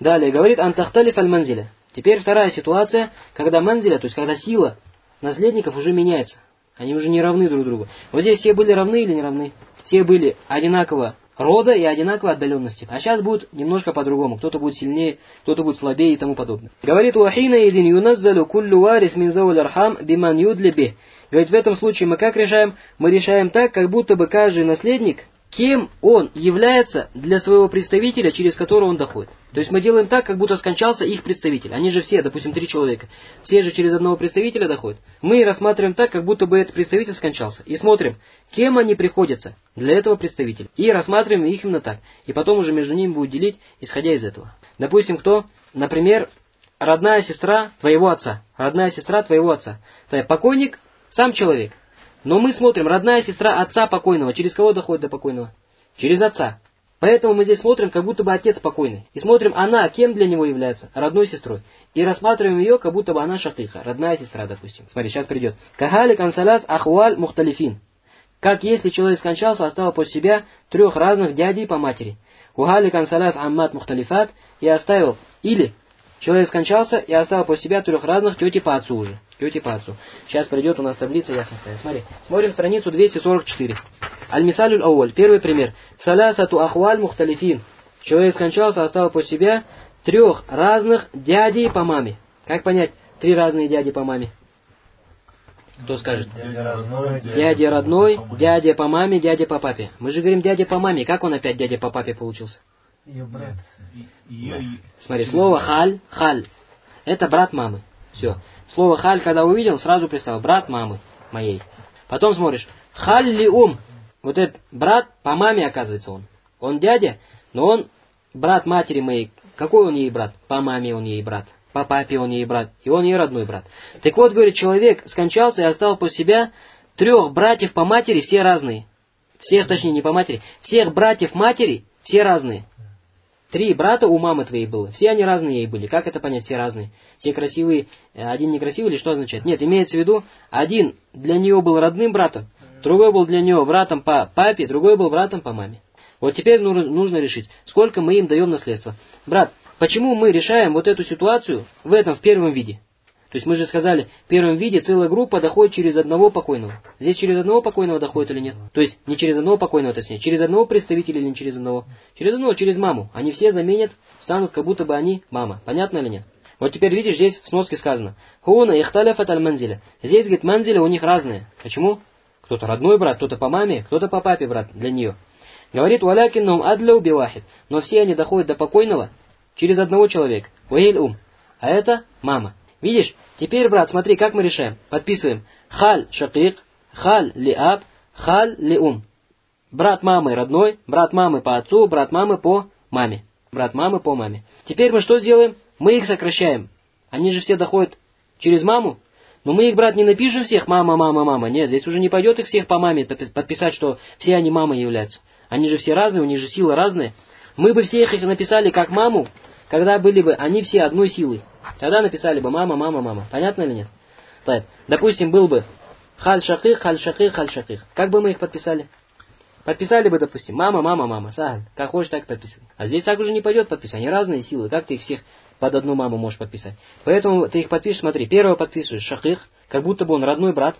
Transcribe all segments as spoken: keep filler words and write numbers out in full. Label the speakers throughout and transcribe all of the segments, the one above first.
Speaker 1: Далее говорит антахталиф аль-манзиля. Теперь вторая ситуация, когда манзиля, то есть когда сила наследников уже меняется. Они уже не равны друг другу. Вот здесь все были равны или не равны? Все были одинаково рода и одинаковой отдаленности. А сейчас будет немножко по-другому. Кто-то будет сильнее, кто-то будет слабее и тому подобное. Говорит, уахина идин юназзалю куллю варис мин зауль архам биман юдли бих. Говорит, в этом случае мы как решаем? Мы решаем так, как будто бы каждый наследник, кем он является для своего представителя, через которого он доходит. То есть мы делаем так, как будто скончался их представитель. Они же все, допустим, три человека. Все же через одного представителя доходят. Мы рассматриваем так, как будто бы этот представитель скончался. И смотрим, кем они приходятся для этого представителя. И рассматриваем их именно так. И потом уже между ними будет делить, исходя из этого. Допустим, кто? Например, родная сестра твоего отца. Родная сестра твоего отца. То есть покойник, сам человек. Но мы смотрим, родная сестра отца покойного. Через кого доходит до покойного? Через отца. Поэтому мы здесь смотрим, как будто бы отец покойный. И смотрим, она кем для него является? Родной сестрой. И рассматриваем ее, как будто бы она шакиха. Родная сестра, допустим. Смотри, сейчас придет. Кахали кансалат ахуаль мухталифин. Как если человек скончался, оставил после себя трех разных дядей по матери. Кухали кансалат аммат мухталифат. И оставил. Или человек скончался и оставил после себя трех разных тети по отцу уже. Тети по отцу. Сейчас придет у нас таблица, ясно стоит. Смотри. Смотрим страницу двести сорок четыре. Аль-Мисалюль Ауаль. Первый пример. Саласату ахуаль мухталифин. Человек скончался, оставил после себя трех разных дядей по маме. Как понять три разные дяди по маме? Кто скажет?
Speaker 2: Дядя родной,
Speaker 1: дядя родной, дядя по маме, дядя по папе. Мы же говорим дядя по маме. Как он опять дядя по папе получился?
Speaker 2: Ее брат.
Speaker 1: Смотри, слово халь, халь. Это брат мамы. Все. Слово халь, когда увидел, сразу представил. Брат мамы моей. Потом смотришь. Халь ли ум. Вот этот брат по маме, оказывается, он. Он дядя, но он брат матери моей. Какой он ей брат? По маме он ей брат. По папе он ей брат. И он ей родной брат. Так вот, говорит, человек скончался и оставил после себя трех братьев по матери, все разные. Всех, точнее, не по матери. Всех братьев матери, все разные. Три брата у мамы твоей было. Все они разные ей были. Как это понять, все разные? Все красивые, один некрасивый или что означает? Нет, имеется в виду, один для нее был родным братом, другой был для нее братом по папе, другой был братом по маме. Вот теперь нужно решить, сколько мы им даем наследства. Брат, почему мы решаем вот эту ситуацию в этом, в первом виде? То есть мы же сказали, в первом виде целая группа доходит через одного покойного. Здесь через одного покойного доходит или нет? То есть не через одного покойного, точнее, через одного представителя или не через одного? Через одного, через маму. Они все заменят, станут как будто бы они мама. Понятно или нет? Вот теперь видишь, здесь в сноске сказано. Хуна ихталяфат аль-манзиля. Здесь, говорит, манзиля у них разные. Почему? Кто-то родной брат, кто-то по маме, кто-то по папе брат для нее. Говорит, валякиннум адля убивахид. Но все они доходят до покойного через одного человека. Уэйль ум. А это мама. Видишь? Теперь, брат, смотри, как мы решаем. Подписываем. Халь шакик, халь ли аб, халь ли ум. Брат мамы родной, брат мамы по отцу, брат мамы по маме. Брат мамы по маме. Теперь мы что сделаем? Мы их сокращаем. Они же все доходят через маму. Но мы их, брат, не напишем всех мама, мама, мама. Нет, здесь уже не пойдет их всех по маме подписать, что все они мамой являются. Они же все разные, у них же силы разные. Мы бы всех их написали как маму, когда были бы они все одной силой. Тогда написали бы мама, мама, мама. Понятно или нет? Так, допустим, был бы халь шаких, халь шаких, халь шаких. Как бы мы их подписали? Подписали бы, допустим, мама, мама, мама. Сахаль. Как хочешь, так подписывай. А здесь так уже не пойдет подписать. Они разные силы. Как ты их всех под одну маму можешь подписать? Поэтому ты их подпишешь, смотри. Первого подписываешь шаких, как будто бы он родной брат.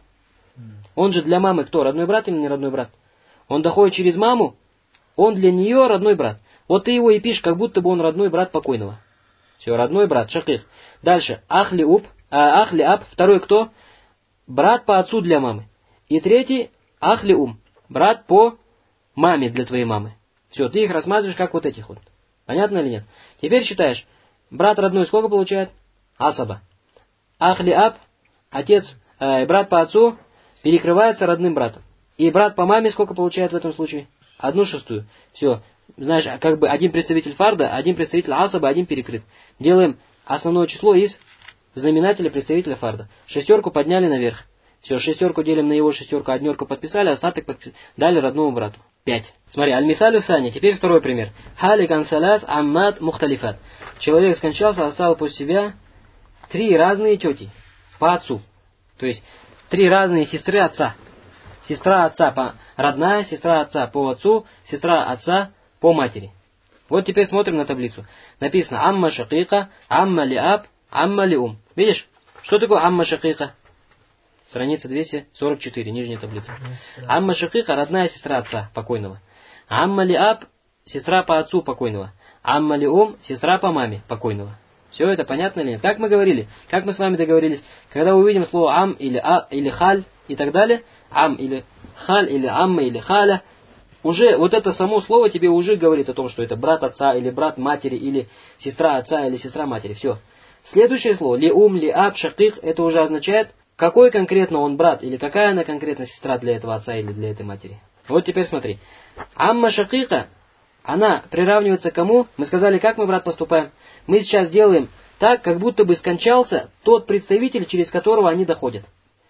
Speaker 1: Он же для мамы кто? Родной брат или не родной брат? Он доходит через маму, он для нее родной брат. Вот ты его и пишешь, как будто бы он родной брат покойного. Все, родной брат, шаких. Дальше, ахли уб, а, ахли аб, второй кто? Брат по отцу для мамы. И третий, ахли ум, брат по маме для твоей мамы. Все, ты их рассматриваешь как вот этих вот. Понятно или нет? Теперь считаешь, брат родной сколько получает? Асаба. Ахли аб, отец, э, брат по отцу, перекрывается родным братом. И брат по маме сколько получает в этом случае? Одну шестую. Все. Знаешь, как бы один представитель фарда, один представитель асаба, один перекрыт. Делаем основное число из знаменателя представителя фарда. Шестерку подняли наверх. Все, шестерку делим на его шестерку, однерку подписали, остаток подписали. Дали родному брату. Пять. Смотри, аль-мисалю сани. Теперь второй пример. Хали кансалат аммат мухталифат. Человек скончался, оставил после себя три разные тети по отцу. То есть три разные сестры отца. Сестра отца по родная, сестра отца по отцу, сестра отца по матери. Вот теперь смотрим на таблицу. Написано амма шакика, амма лиаб, амма лиум. Видишь? Что такое амма шакика? Страница двести сорок четыре, нижняя таблица. Амма шакика — родная сестра отца покойного. Амма лиаб — сестра по отцу покойного. Амма лиум — сестра по маме покойного. Все это понятно ли? Как мы говорили? Как мы с вами договорились? Когда увидим слово ам или а или халь и так далее, ам или халь или амма или халя, уже вот это само слово тебе уже говорит о том, что это брат отца или брат матери или сестра отца или сестра матери. Все. Следующее слово лиум, лиаб, шаких, это уже означает, какой конкретно он брат или какая она конкретно сестра для этого отца или для этой матери. Вот теперь смотри. Амма шакика, она приравнивается к кому? Мы сказали, как мы, брат, поступаем? Мы сейчас делаем так, как будто бы скончался тот представитель, через которого они доходят.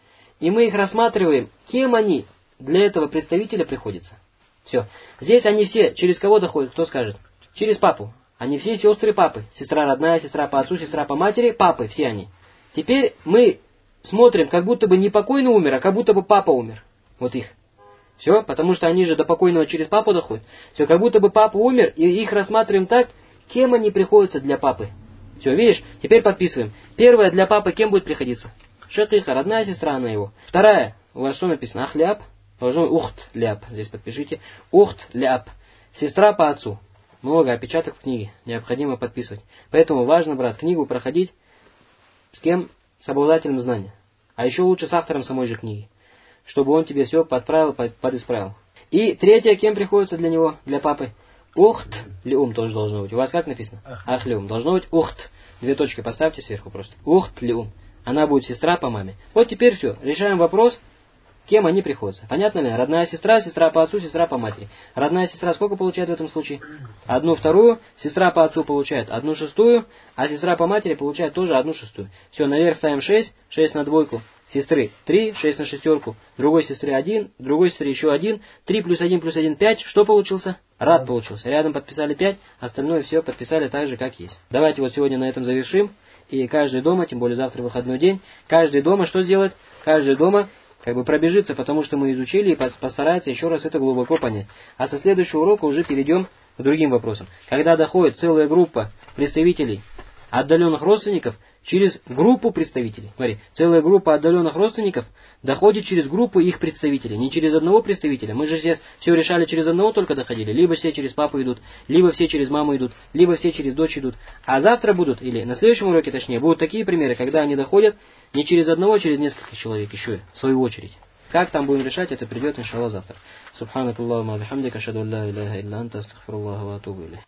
Speaker 1: И мы их рассматриваем, кем они для этого представителя приходятся. Все. Здесь они все через кого доходят? Кто скажет? Через папу. Они все сестры папы. Сестра родная, сестра по отцу, сестра по матери, папы, все они. Теперь мы смотрим, как будто бы не покойный умер, а как будто бы папа умер. Вот их. Все, потому что они же до покойного через папу доходят. Все, как будто бы папа умер, и их рассматриваем так, кем они приходятся для папы. Все, видишь? Теперь подписываем. Первая для папы кем будет приходиться? Шакиха, родная сестра она его. Вторая, у вас что написано? Ахляб. Должно быть ухт ляп. Здесь подпишите. Ухт ляп. Сестра по отцу. Много опечаток в книге. Необходимо подписывать. Поэтому важно, брат, книгу проходить с кем? С обладателем знания. А еще лучше с автором самой же книги. Чтобы он тебе все подправил, подисправил. И третье, кем приходится для него, для папы? Ухт лиум тоже должно быть. У вас как написано? Ах лиум. Должно быть ухт. Две точки поставьте сверху просто. Ухт лиум. Она будет сестра по маме. Вот теперь все. Решаем вопрос, кем они приходятся. Понятно ли? Родная сестра, сестра по отцу, сестра по матери. Родная сестра сколько получает в этом случае? Одну вторую. Сестра по отцу получает одну шестую, а сестра по матери получает тоже одну шестую. Все, наверх ставим шесть, шесть на двойку. Сестры три, шесть на шестерку. Другой сестры один, другой сестры еще один. три плюс один плюс один, пять. Что получился? Рад получился. Рядом подписали пять, остальное все подписали так же, как есть. Давайте вот сегодня на этом завершим. И каждый дома, тем более завтра выходной день, каждый дома что сделает? Каждый дома как бы пробежится, потому что мы изучили и постарается еще раз это глубоко понять. А со следующего урока уже перейдем к другим вопросам. Когда доходит целая группа представителей отдаленных родственников через группу представителей. Смотри, целая группа отдаленных родственников доходит через группу их представителей, не через одного представителя. Мы же здесь все решали через одного только доходили. Либо все через папу идут, либо все через маму идут, либо все через дочь идут. А завтра будут, или на следующем уроке точнее, будут такие примеры, когда они доходят не через одного, а через несколько человек еще, в свою очередь. Как там будем решать, это придет, иншаллах, завтра. Субханакаллахумма ва бихамдика, ашхаду ан ла иляха илля анта, астагфируллаха ва атубу илейх.